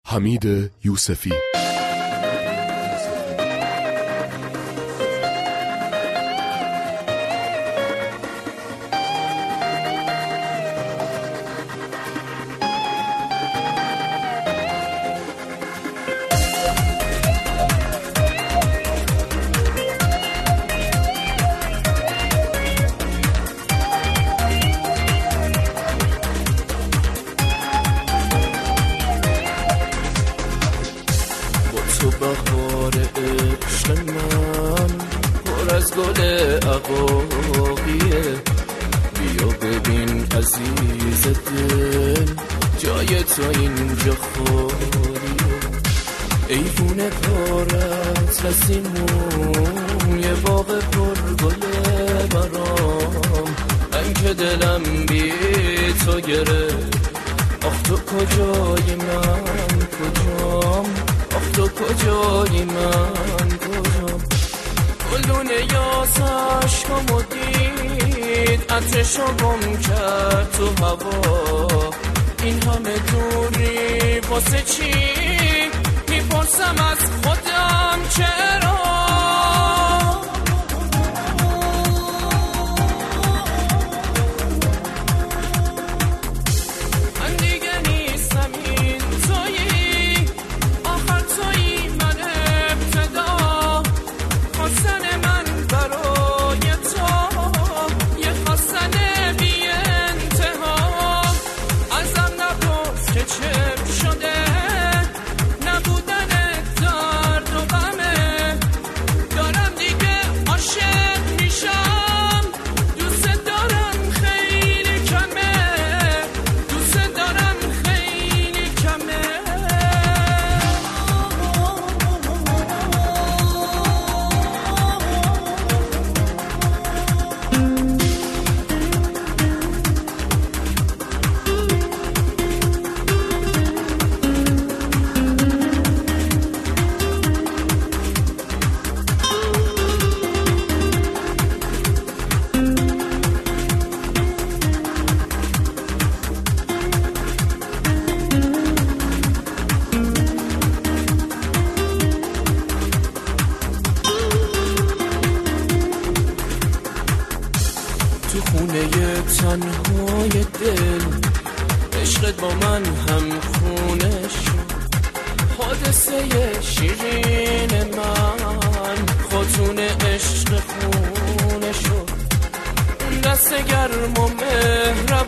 حمید یوسفی. تو بهار عشق من پر از گل عقاقیه، بیا ببین عزیز دل جای تو اینجا خالیه. ایوون پارت رسیمون یه باغ پر گله برام، رنگ دلم بی تو گرفت. آخ تو کجایی من کجام، آخ تو کجایی من کجام. گلدون یاس عشقامو دید، عطرشو گم کرد تو هوا. این همه دوری واسه چی؟ میپرسم از خودم چرا. تو خونه تنهای دل عشقت با من هم خونه شد. حادثه شیرین من خاتون عشق خونه شد. اون دست گرم و مهربون